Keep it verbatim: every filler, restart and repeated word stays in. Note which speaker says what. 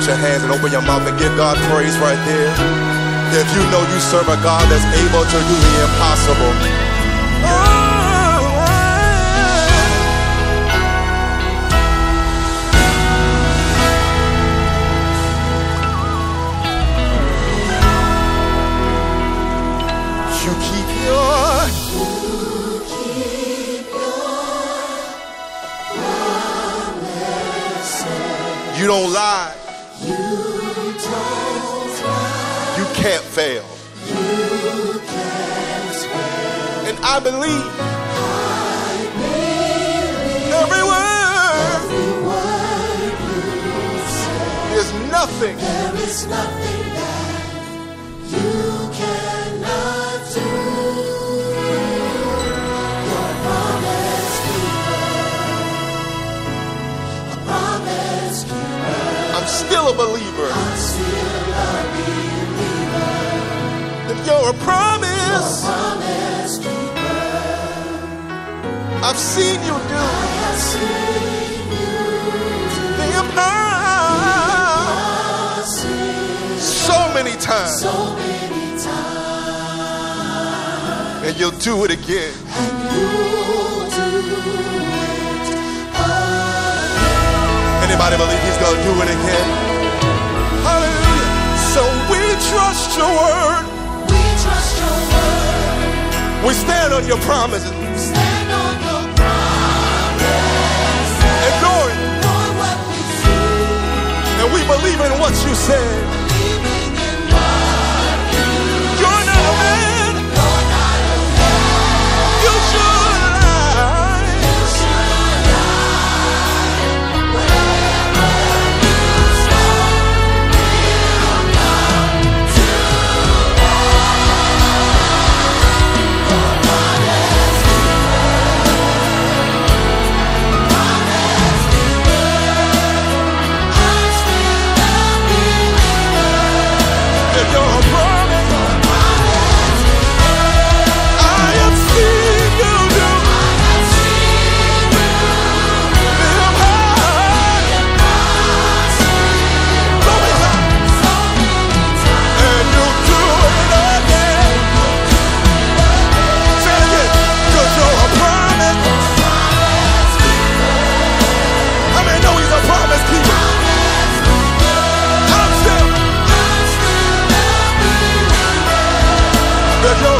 Speaker 1: your hands and open your mouth and give God praise right there. If you know you serve a God that's able to do the impossible. Oh. You keep your, you keep your promises. You don't lie. You don't lie. You can't fail. You can't fail. And I believe, I believe every word, every word you say. There's nothing. There is nothing that you cannot. I'm still a believer. I'm still a believer. If you're a promise, you're a promise keeper. I've seen you do. I have seen you do the impossible. So many times. So many times. And you'll do it again. And you'll do it. Anybody believe he's going to do it again? Hallelujah. So we trust your word. We trust your word. We stand on your promises. We stand on your promises. And Lord, Lord, what we see. And we believe in what you said. Believing in what you You're said. Not a man. You're not a man. You should lie. You should lie. You're